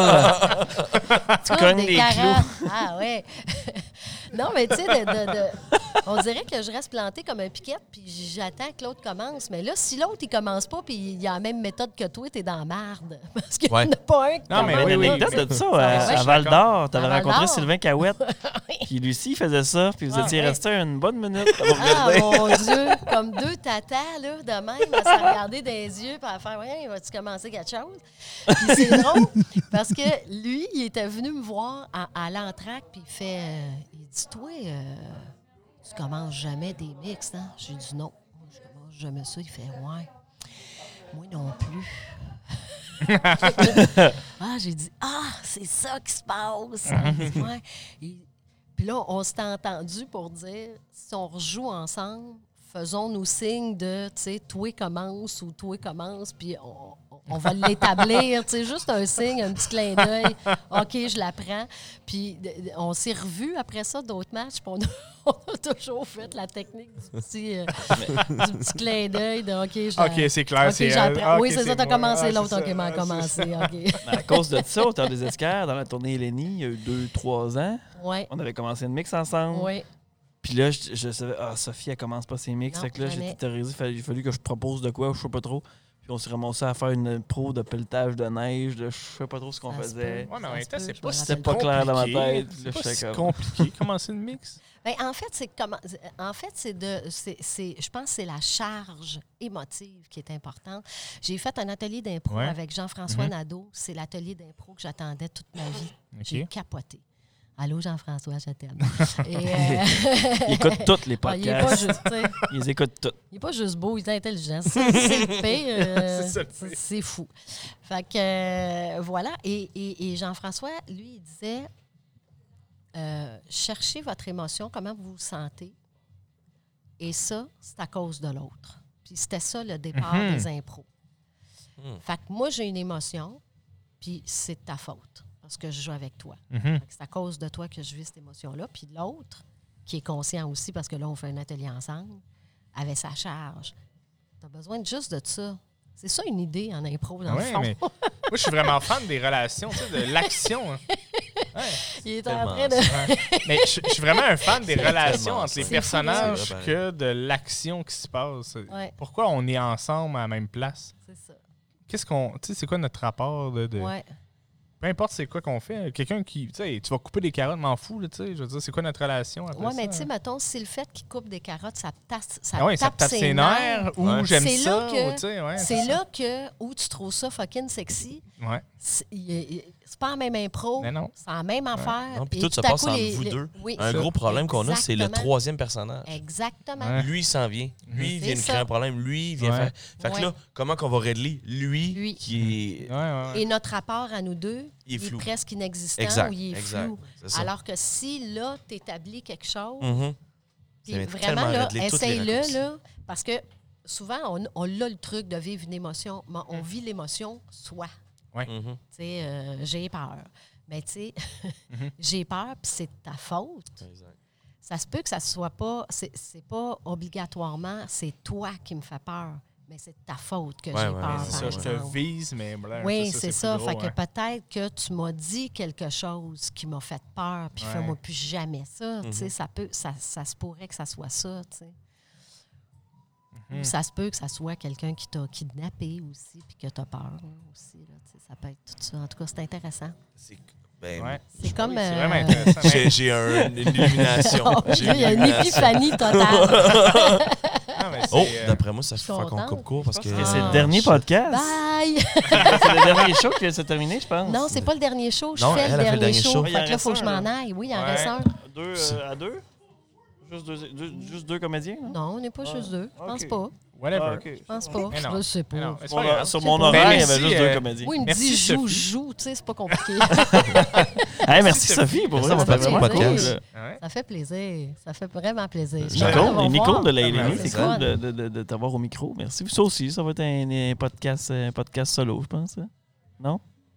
pelle. Tu cognes des clous. Ah ouais. Non, mais tu sais, de, de, de- on dirait que je reste plantée comme un piquette, puis j'attends que l'autre commence. Mais là, si l'autre, il commence pas, puis il a la même méthode que toi, t'es dans la marde. Parce qu'il n'y Ouais. en a pas un qui Non, mais commence. Il y a oui, une oui. anecdote de ça Ouais, à, je à suis Val d'accord. d'Or. Tu avais À Val rencontré d'Or. Sylvain Cahouette. Puis lui aussi, il faisait ça. Puis vous Ah, étiez ouais. resté une bonne minute à vous Ah, regarder. mon Dieu! Comme deux tatas, là, de même, à se regarder dans les yeux et à faire « Ouais, vas-tu commencer quelque chose? » Puis c'est drôle, parce que lui, il était venu me voir à, à l'entracte, puis il fait euh, il dit « Toi, euh, tu commences jamais des mix, hein? » J'ai dit « Non, moi, je commence jamais ça. » Il fait « Ouais, moi non plus. » Ah, j'ai dit « Ah, c'est ça qui se passe! » Il dit, ouais. Il- Puis là, on s'était entendu pour dire, si on rejoue ensemble, faisons-nous signe de, tu sais, toi commence ou toi commence, puis on, on va l'établir, tu sais, juste un signe, un petit clin d'œil. OK, je la prends. Puis de- de- on s'est revus après ça, d'autres matchs, puis on a, on a toujours fait la technique du petit, euh, du petit clin d'œil de OK, je la- OK, c'est clair, OK, c'est j'en elle. prends. Ah, Oui, OK, c'est ça, t'as moi. commencé Ah, l'autre, c'est OK, ça. m'a Ah, c'est commencé, ça. OK. Mais à cause de ça, au Terre des Escars, dans la tournée Eleni, il y a eu deux, trois ans, Oui, on avait commencé une mix ensemble. oui. Puis là, je, je savais, ah, Sophie, elle commence pas ses mix. Non, Fait que là, jamais. j'étais terrorisé. Il fallu, il fallu que je propose de quoi, je sais pas trop. Puis on s'est ramassé à faire une pro de pelletage de neige, de je sais pas trop ce qu'on Ça se faisait. peut. Ouais, mais en Ça même se temps, peut, c'est je pas me si rappelle C'était pas clair dans ma compliqué. tête. C'est Là, pas j'étais si comme- compliqué. Commencer une mix. Ben, en fait, c'est comment. En fait, c'est de. C'est, c'est, je pense que c'est la charge émotive qui est importante. J'ai fait un atelier d'impro Ouais. avec Jean-François Mhm. Nadeau. C'est l'atelier d'impro que j'attendais toute ma vie. OK. J'ai capoté. Allô, Jean-François, je t'aime. Et, euh, Il écoute tous les ah, il est pas podcasts. juste, tu sais, Ils les écoutent tous. il est pas juste beau, il est intelligent. C'est, c'est le pire, euh, C'est ça, le c'est, pire. c'est fou. Fait que euh, voilà. Et, et- et Jean-François, lui, il disait euh, cherchez votre émotion, comment vous vous sentez. Et ça, c'est à cause de l'autre. Puis c'était ça le départ Mhm. des impros. Mhm. Fait que moi, j'ai une émotion, puis c'est de ta faute, parce que je joue avec toi. Mhm. Fait que c'est à cause de toi que je vis cette émotion-là. Puis l'autre, qui est conscient aussi, parce que là, on fait un atelier ensemble, avait sa charge. Tu as besoin de juste de ça. C'est ça une idée en impro, dans Ouais, le fond. mais moi, je suis vraiment fan des relations, tu sais, de l'action. hein. Ouais. Il est en tellement train de... Ouais. Mais je, je suis vraiment un fan des relations tellement entre ça. les C'est personnages fou, là. que de l'action qui se passe. Ouais, Pourquoi on est ensemble à la même place? c'est ça. Qu'est-ce qu'on. Tu sais, c'est quoi notre rapport de. de- Ouais. Peu importe c'est quoi qu'on fait. Quelqu'un qui. Tu sais, tu vas couper des carottes, m'en fous, là, tu sais. Je veux dire, c'est quoi notre relation après Ouais, ça? mais tu sais, mettons, si le fait qu'il coupe des carottes, ça te tasse, ça Ah ouais, te ça tape, te tape ses nerfs, ou Ouais. j'aime C'est ça, là que- ou tu sais, ouais. C'est ça. là que, où tu trouves ça fucking sexy, Ouais. c'est il- il- c'est pas la même impro, Mais non. c'est la même affaire. Non, puis et tout se à passe coup, entre les- vous les- deux. Oui, Un Ça. gros problème qu'on a, c'est le Exactement. troisième personnage. exactement. Ouais. Lui, il s'en vient. Lui, il C'est vient de créer ça. un problème. Lui, il vient Ouais. faire. Fait que Ouais. là, comment qu'on va régler lui, Lui. qui est. Ouais, ouais, ouais. Et notre rapport à nous deux, Il est flou. presque inexistant Exact. ou il est exact. flou. C'est ça. Alors que si là, tu établis quelque chose, Mhm. puis Ça vient vraiment, tellement là, régler toutes les essaye-le, raccourcis. là, parce que souvent, on, on a le truc de vivre une émotion, mais on vit l'émotion soi. Mhm. Tu sais, euh, j'ai peur. Mais tu sais, Mhm. j'ai peur, puis c'est de ta faute. Exact. Ça se peut que ça soit pas, c'est, c'est pas obligatoirement, c'est toi qui me fais peur, mais c'est de ta faute que Ouais, j'ai ouais, peur. ouais, C'est par ça, je te exemple. vise, mais. Voilà, Oui, ça, c'est plus ça. gros, Fait que hein. peut-être que tu m'as dit quelque chose qui m'a fait peur, puis Ouais. fais-moi plus jamais ça. Tu sais, Mhm. ça peut, ça, ça se pourrait que ça soit ça. Tu sais. Mhm. Ou ça se peut que ça soit quelqu'un qui t'a kidnappé aussi, puis que t'as peur hein, aussi. Là, tu sais, ça peut être tout ça. En tout cas, c'est intéressant. C'est. Ben, Ouais. C'est comme. Oui, c'est euh, vraiment intéressant. mais- J'ai j'ai un- une illumination. Oh, J'ai il y a une illumination. épiphanie totale. Ah, mais c'est, Oh, euh, d'après moi, ça je se suis fait qu'on contente. coupe court parce que. Et c'est Ah. le dernier podcast. Bye! C'est le dernier show qui vient de se terminer, je pense. Non, c'est pas le dernier show. Je Non, fais elle le a fait le dernier dernier show. show. Il Fait en que là, il reste faut que je un, m'en là. aille. Oui, il en Ouais. reste un. Deux euh, à deux? Juste deux, deux- juste deux comédiens? non? Non, on n'est pas Ah, juste deux. Je pense ok. pas. Whatever. Ah, ok. Je pense pas. Mais non. Je sais pas. Mais non, mais c'est Sur pas mon- grave. sur Je mon sais pas. horaire, il y Merci, avait juste euh, deux comédiens. Oui, il me Merci, dit joue, Sophie. joue. Tu sais, c'est pas compliqué. Hey, merci Sophie pour Ça vrai, va c'était faire vraiment un podcast. cool. Ouais. Ça fait plaisir. Ça fait vraiment plaisir. Je suis Nicole, contente de vous Nicole voir. de la Ah, L N I, ben, c'est c'est cool fun. de, de, de, de t'avoir au micro. Merci. Ça aussi, ça va être un, un podcast, un podcast solo, je pense. hein? Non?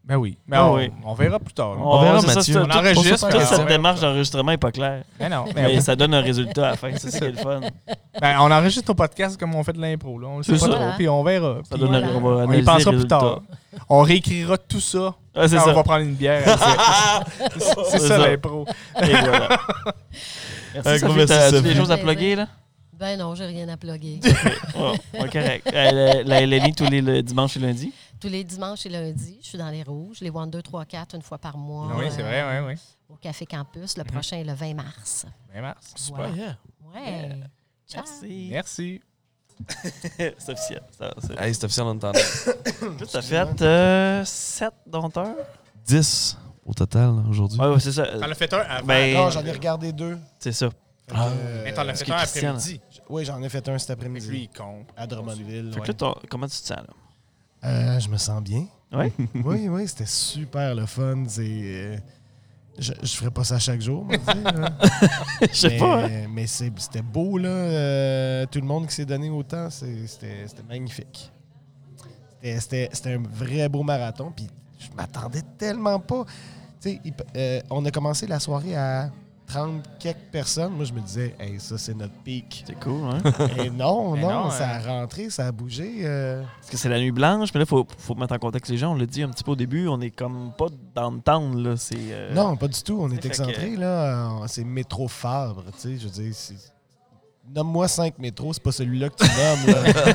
Ben oui. Mais Ah on, oui. on verra plus tard. là. On verra, c'est ça, Mathieu. c'est- On tout- enregistre, Toute puis cette on- démarche d'enregistrement n'est pas claire. Mais non. Mais Mais ça donne un résultat à la fin. C'est ça qui est le fun. ben, on enregistre au podcast comme on fait de l'impro. Là. On le sait C'est pas ça. trop, puis on verra. Ça Puis donne voilà. un, on va on y analyser pensera les plus tard. résultats. On réécrira tout ça. Ah, c'est quand ça. on va prendre une bière. C'est c'est C'est ça, ça. l'impro. Et voilà. Merci, Un gros Sophie. merci, T'as- As-tu Sophie. des choses à plugger, là? Ben non, j'ai rien à plugger. Oh, ouais, correct. Euh, La, la L N I tous les le dimanches et lundis. Tous les dimanches et lundis, je suis dans les rouges, les One, deux, trois, quatre, une fois par mois. Oui, c'est vrai, oui, oui. Au Café Campus. Le prochain est le vingt mars. Ben, mars. Super. Voilà. Yeah. Ouais. Ciao. Merci. Merci. C'est officiel. Ça, c'est- Hey, c'est officiel, on entend. Toi, t'as fait euh, sept dompteurs? dix au total aujourd'hui. Ouais, ouais, c'est ça. T'en as fait un avant. Ben, Non, j'en ai regardé deux. C'est ça. Fait que, Ah. euh, Mais t'en as ce fait qui est un Christian, après-midi. Oui, j'en ai fait un cet Fait que lui, après-midi. il compte. À Drummondville. Fait que ouais. là, ton- comment tu te sens, là? Euh, je me sens bien. Ouais? Oui, oui, c'était super le fun. C'est, euh, je, je ferais pas ça chaque jour, moi, tu sais, là. Je sais mais, pas. hein. mais c'est- c'était beau, là. Euh, tout le monde qui s'est donné autant, c'est- c'était c'était magnifique. C'était- C'était c'était un vrai beau marathon. Puis je m'attendais tellement pas. Tu sais, il p- euh, on a commencé la soirée à trente quelques personnes. Moi, je me disais, hey, ça, c'est notre pic. C'est cool, hein? Et non, Mais non, non, ça euh, a rentré, ça a bougé. euh. Parce que c'est la nuit blanche, mais là, il faut, faut mettre en contexte les gens. On l'a dit un petit peu au début, on est comme pas dans le temps, là. C'est. euh, Non, pas du tout. On est fait excentré, là. Euh, C'est métro Fabre, tu sais. Je veux dire, c'est- nomme-moi cinq métros, c'est pas celui-là que tu nommes,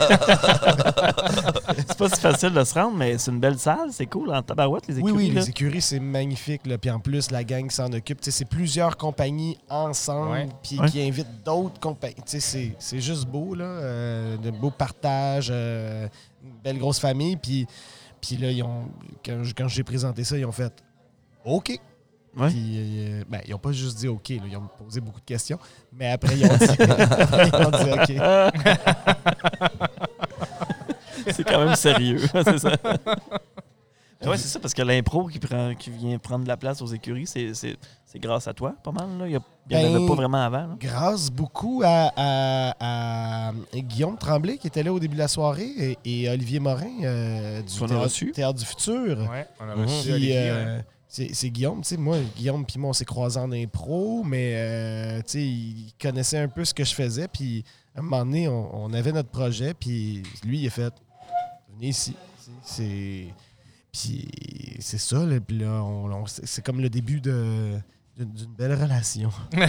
là. C'est pas si facile de se rendre, mais c'est une belle salle. C'est cool en tabarouette, les Oui, écuries. oui, là. les écuries, c'est magnifique, là. Puis en plus, la gang qui s'en occupe. Tu sais, c'est plusieurs compagnies ensemble, Ouais. puis Ouais. qui invitent d'autres compagnies. Tu sais, c'est- c'est juste beau, là. Euh, de beaux partages, euh, une belle grosse famille. Puis, puis là, ils ont, quand, j- quand j'ai présenté ça, ils ont fait OK. Ouais. Puis, euh, ben, ils n'ont pas juste dit OK, là, ils ont posé beaucoup de questions, mais après, ils ont dit, après, ils ont dit OK. C'est quand même sérieux. c'est ça. Mais ouais, c'est ça, parce que l'impro qui, prend, qui vient prendre de la place aux écuries, c'est, c'est, c'est grâce à toi, pas mal. Là. Il n'y en Ben, avait pas vraiment avant. Là. Grâce beaucoup à, à- à Guillaume Tremblay qui était là au début de la soirée et, et Olivier Morin euh, du Qu'on a théâtre, reçu. Théâtre du Futur. Ouais, on a Mhm. reçu Puis, Olivier. euh, ouais. c'est, c'est Guillaume, tu sais, moi, Guillaume puis moi, on s'est croisés en impro, mais euh, tu sais, il connaissait un peu ce que je faisais, puis à un moment donné, on, on avait notre projet, puis lui, il a fait « Venez ici ». C'est... Puis c'est ça, là, puis là, on- on- c'est, c'est comme le début de, d'une, d'une belle relation. Ouais.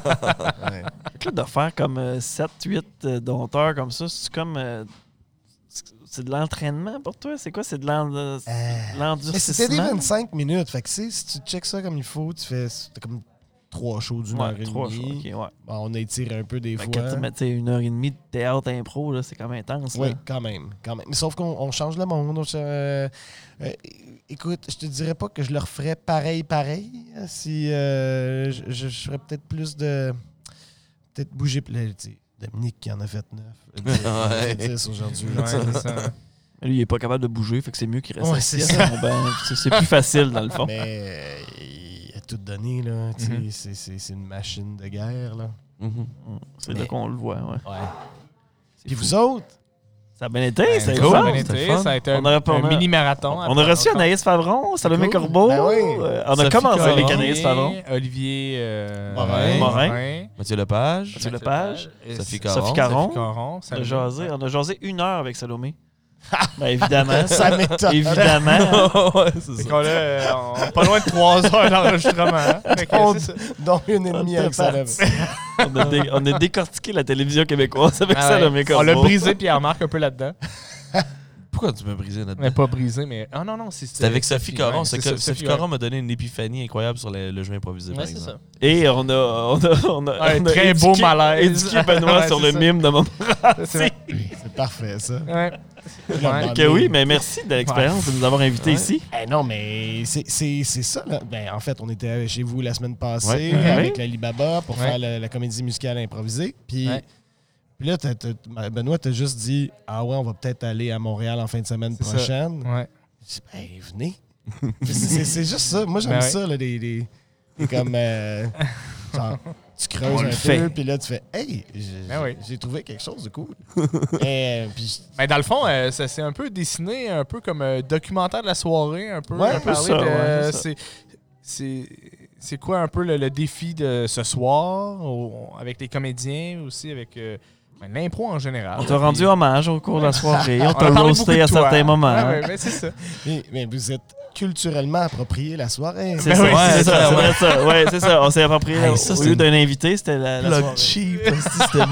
Fait que là, de faire comme sept huit dompteurs comme ça, c'est comme. euh, c'est- c'est de l'entraînement pour toi? C'est quoi? C'est de l'en- de Euh, Mais l'endurcissement? c'était des vingt-cinq minutes. Fait que, tu sais, si tu checkes ça comme il faut, tu fais c'était comme trois shows d'une heure Ouais, et trois demie. shows. Ok, ouais. Bon, on a étiré un peu des Fait fois. que, tu sais, mais tu sais, une heure et demie de théâtre impro, là, c'est quand même intense. Oui, là. quand même, quand même. Mais sauf qu'on on change le monde. on ch- euh, euh, écoute, je te dirais pas que je le referais pareil, pareil. Si euh, je, je- je ferais peut-être plus de... Peut-être bouger... là, tu sais, Dominique qui en a fait neuf. Ouais. dix aujourd'hui. Ouais, c'est ça. Mais lui, il est pas capable de bouger, fait que c'est mieux qu'il reste Ouais, assis c'est à son banc. C'est- C'est plus facile, dans le fond. Mais euh, il a tout donné, là. Tu sais, Mhm. c'est- c'est c'est une machine de guerre, là. Mhm. Mm, C'est là Mais- qu'on le voit, ouais. Ouais. C'est Puis fou. vous autres? Ça a bien été, Ben, c'était cool, fun. ça a bien c'était été. fun. Ça a été On un, aurait pas- un on a- mini-marathon. On a reçu Anaïs Favron, Salomé Cool. Corbeau. Ben oui. Euh, on a Sophie commencé Caron. avec Anaïs Favron. Olivier euh, Morin. Morin. Mathieu Lepage. Mathieu Lepage. Et Sophie Sophie Caron. Caron. Caron. On a jasé, on a jasé une heure avec Salomé. Ben évidemment. Ça m'étonne. Évidemment. ouais, c'est Fait ça. qu'on a, euh, on- pas loin de trois heures d'enregistrement. hein. Fait que On- c'est ça. Donc, une ennemie avec ça. là. on, a dé- on a décortiqué la télévision québécoise avec Ah ouais. Salomé On Corbeau. l'a brisé Pierre-Marc un peu là-dedans. Pourquoi tu m'as brisé notre Mais pas brisé, mais. Ah non, non, c'est C'est avec Sophie Caron. ouais, C'est c'est que ça, Sophie ouais. Caron m'a donné une épiphanie incroyable sur le, le jeu improvisé, par Ouais, c'est exemple. ça. Et on a, on a, on a, Un on a très beau éduqué- malaise. éduqué Benoît Ouais, sur c'est le ça. mime de mon C'est C'est parfait, ça. Ouais. Ouais. Que oui, mais merci de l'expérience de nous avoir invités Ouais. ici. Eh non, mais c'est c'est- c'est ça. Là. Ben, en fait, on était chez vous la semaine passée Ouais. avec Ouais. l'Alibaba pour Ouais. faire la, la comédie musicale improvisée. Puis, Ouais. puis là, t'as- t'as- ben, Benoît t'a juste dit « Ah ouais, on va peut-être aller à Montréal en fin de semaine C'est ça. prochaine. Ouais. Je dis, ben, venez. C'est- c'est c'est juste ça. Moi, j'aime Ben ouais. ça, là, les, les- les comme... euh, genre, tu creuses On un le fait. peu, puis là, tu fais « Hey, j'ai Ben oui. j'ai trouvé quelque chose de cool. » Et, euh, puis, Ben, dans le fond, euh, ça s'est un peu dessiné, un peu comme un documentaire de la soirée, un peu. Ouais, à un parler peu ça, de- ouais, c'est ça. c'est, c'est, c'est quoi un peu le, le défi de ce soir, au- avec les comédiens aussi, avec euh, ben, l'impro en général. On t'a rendu hommage au cours de la soirée. On On a t'a parlé beaucoup roasté de à toi. certains moments. Ouais, ouais, ben, c'est ça. mais, mais vous êtes culturellement approprié la soirée. C'est Ben ça, oui, c'est c'est ça, ça, c'est ouais. vrai, ça. Ouais, c'est ça. On s'est approprié. Hey, au ça, au c'est lieu une- d'un invité, c'était la, la Plug soirée. cheap, c'était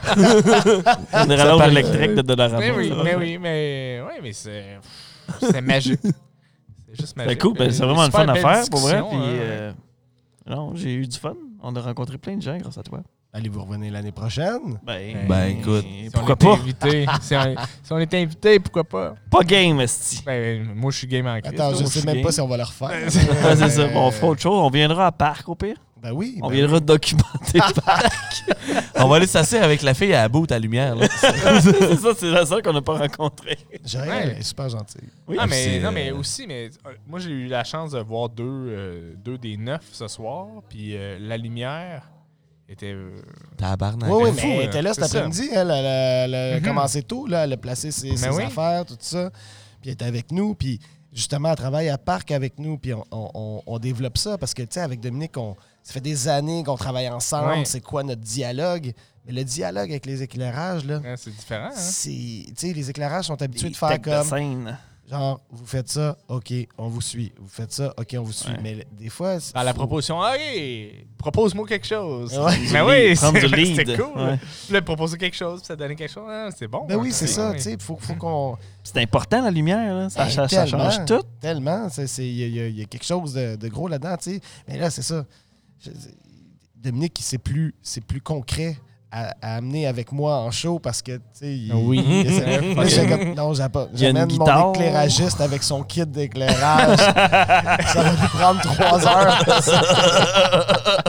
beau. Une rallonge électrique de Dollarama. Mais oui, mais oui, mais, ouais, mais c'est, c'est magique. C'est juste magique. C'est cool, ben, c'est vraiment une Super fun à belle faire, pour vrai. discussion, Puis, hein. euh, non, j'ai eu du fun. On a rencontré plein de gens grâce à toi. Allez-vous revenir l'année prochaine? Ben, Ben, écoute. Si on pourquoi était pas? invité, si, on, si on était invité, pourquoi pas? Pas game, esti. Ben, moi, je suis game en crise. Attends, là. je moi, sais je même suis pas game. si on va le refaire. Ouais, c'est ça. Bon, on fera autre chose. On viendra à Parc, au pire. Ben oui. On ben viendra oui. documenter Parc. On va aller s'asseoir avec la fille à la bout à lumière. Là. C'est ça, c'est la seule qu'on n'a pas rencontrée. Joël Ouais. est super gentil. Oui, Ah, mais, c'est, non, euh, mais aussi, mais euh, moi, j'ai eu la chance de voir deux, euh, deux des neuf ce soir. Puis euh, la lumière était. euh, Tabarnak. Oui, oui, fou, mais elle hein. était là cet C'est ça. après-midi. Elle, elle, elle, elle a Mhm. commencé tôt. Là, elle a placé ses, ses Ben oui. affaires, tout ça. Puis elle était avec nous. Puis justement, elle travaille à Parc avec nous. Puis on, on- on- on développe ça. Parce que, tu sais, avec Dominique, on, ça fait des années qu'on travaille ensemble. Ouais. C'est quoi notre dialogue? Mais le dialogue avec les éclairages, là, hein, c'est différent. Hein? c'est... Tu sais, les éclairages sont habitués des de faire têtes de comme... scène. Genre, vous faites ça, OK, on vous suit. Vous faites ça, OK, on vous suit. Ouais. Mais des fois... c'est- Dans la faut- proposition, hey, propose-moi quelque chose. Ouais. Mais oui, Prendre du c'est- lead. c'était cool. Ouais. Puis là, proposer quelque chose, puis ça donnait quelque chose. hein, c'est bon. Ben oui, hein, c'est ça, oui. tu sais, faut, faut qu'on... C'est important, la lumière. Là. Ça, Hey, ça- ça tellement. change tout. Tellement, c'est- c'est- il y, a- il y a- il y a quelque chose de, de gros là-dedans, tu sais. Mais là, c'est ça. Je- Dominique, c'est plus, c'est plus concret à, à amener avec moi en show parce que, tu sais, il- Oui. il essaie- Ok. Là, j'ai comme, non, j'ai pas- Il y a une j'amène mon guitare. éclairagiste avec son kit d'éclairage. Ça va lui prendre trois heures.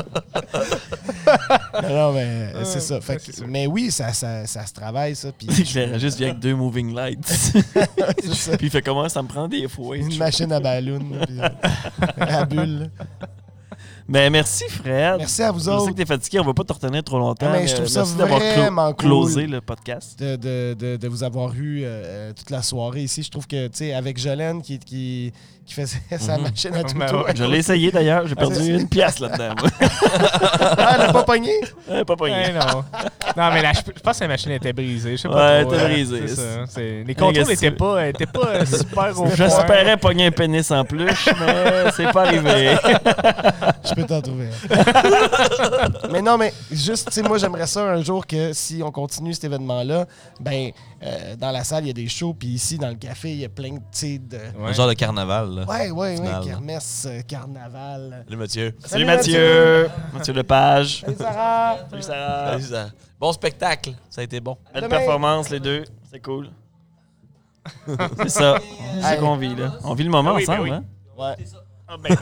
non, non, mais c'est ça. Fait ouais, que- c'est sûr. mais oui, ça, ça, ça se travaille, ça. Puis L'éclairagiste vient avec deux moving lights. c'est ça. Puis il fait comment ça me prend des fois. Une machine à ballon, puis, euh, à bulle. Mais merci, Fred. Merci à vous Je sais autres. que t'es fatigué, on va pas te retenir trop longtemps. Ah, mais je trouve ça merci d'avoir clo- vraiment cool. closé le podcast. de, de, de, de vous avoir eu euh, toute la soirée ici. Je trouve que, tu sais, avec Jolene qui, qui, qui faisait sa Mhm. machine à tout Ben tour. ouais. Je l'ai essayé d'ailleurs, j'ai perdu c'est- une pièce là-dedans. moi. Ah, elle a pas pogné? Ouais, pas pogné. Ouais, non. Non, mais la- je je pense que la machine était brisée. Je sais Ouais, pas elle trop, était hein. brisée. C'est ça, c'est- Les contrôles qu'est-ce n'étaient que- pas, étaient pas euh, super au point. J'espérais pogner un pénis en plus, mais c'est pas arrivé. Je peux t'en trouver. un. mais non, mais juste, tu sais, moi, j'aimerais ça un jour que si on continue cet événement-là, ben, euh, dans la salle, il y a des shows, puis ici, dans le café, il y a plein de, tu sais, de... Un Ouais. genre de carnaval. Là. Ouais, ouais, ouais, Final. kermesse, euh, carnaval. Salut Mathieu. Salut Mathieu. Mathieu Lepage. Salut, Sarah! Salut Sarah. Salut, ça. Bon spectacle. Ça a été bon. Belle Demain. performance, les deux. C'est cool. C'est ça. C'est ça Hey. qu'on vit, là. On vit le moment Ah oui, ben ensemble, oui. hein? Ouais. Ah, ben.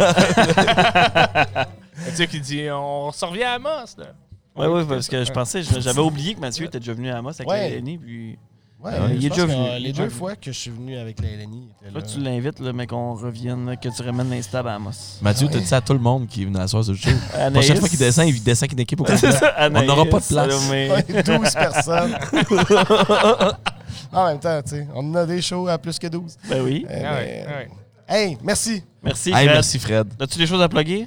Mathieu qui dit on se revient à Amos. Là. Ouais, ouais, parce que je pensais, j'avais oublié que Mathieu était déjà venu à Amos avec Ouais. la L N I, puis Ouais, Euh, il je est pense déjà que, venu. euh, Les Ouais. deux fois que je suis venu avec la L N I, il était là, là. tu l'invites, là, mais qu'on revienne, là, que tu ramènes l'instab à Amos. Mathieu, Ouais. t'as dit ça à tout le monde qui est venu asseoir sur le show. La Anaïs. prochaine fois qu'il descend, il descend avec une équipe au complet. C'est ça, Anaïs, n'aura pas de place. Salomé. Ouais, douze personnes. En même temps, tu sais, on en a des shows à plus que douze. Ben oui. Euh, Ah mais, ouais, ah ouais. Hey, merci. Merci, Hey, Fred. merci Fred. As-tu des choses à plugger?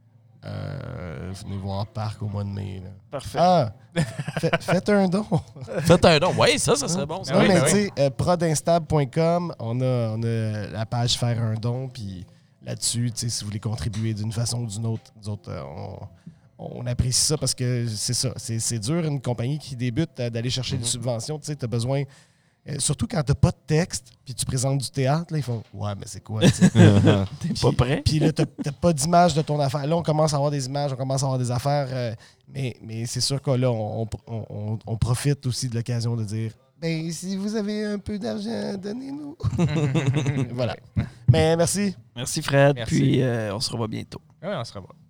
Euh, venez voir Parc au mois de mai. Là. Parfait. Ah, fait- faites un don. Faites un don. Oui, ça, ça serait bon. ça. non, oui, mais ben tu sais, euh, prodinstab point com, on a, on a la page Faire un don, puis là-dessus, tu sais, si vous voulez contribuer d'une façon ou d'une autre, nous autres, euh, on, on apprécie ça parce que c'est ça. C'est, c'est dur, une compagnie qui débute, euh, d'aller chercher des subventions. Tu sais, tu as besoin. euh, surtout quand t'as pas de texte, puis tu présentes du théâtre, là, ils font « Ouais, mais c'est quoi? » tu sais. T'es pas prêt? Puis là, t'as t'as pas d'image de ton affaire. Là, on commence à avoir des images, on commence à avoir des affaires. euh, mais, mais c'est sûr que là, on, on- on- on profite aussi de l'occasion de dire ben si vous avez un peu d'argent, donnez-nous. Voilà. Mais merci. Merci, Fred. Merci. Puis, euh, on se revoit bientôt. Ouais, on se revoit.